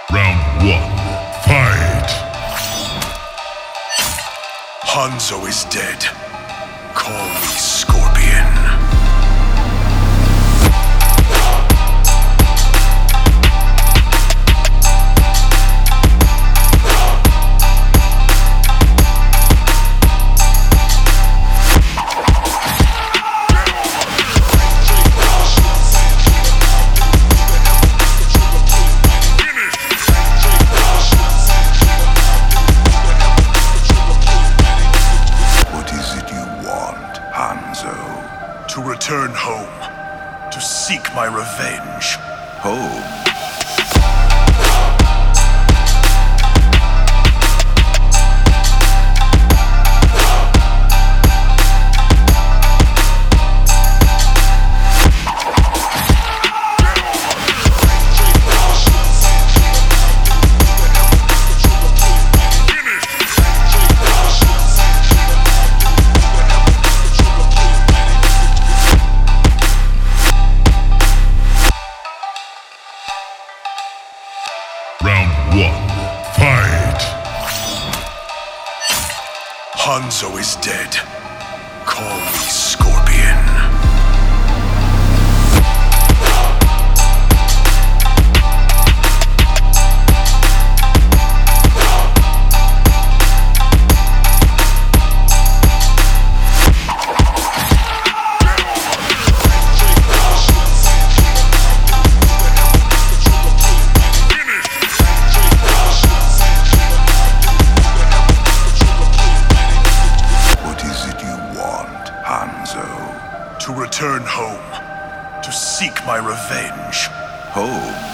Round one, fight! Hanzo is dead. Call me Scorpion. To return home, to seek my revenge. Home? Round one, fight! Hanzo is dead. Call me Scorpion. To return home, to seek my revenge. Home?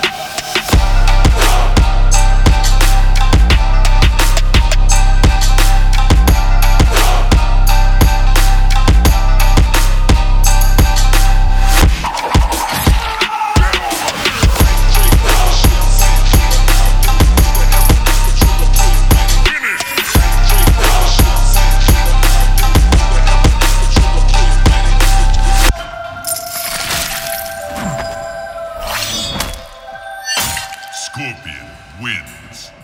Scorpion wins.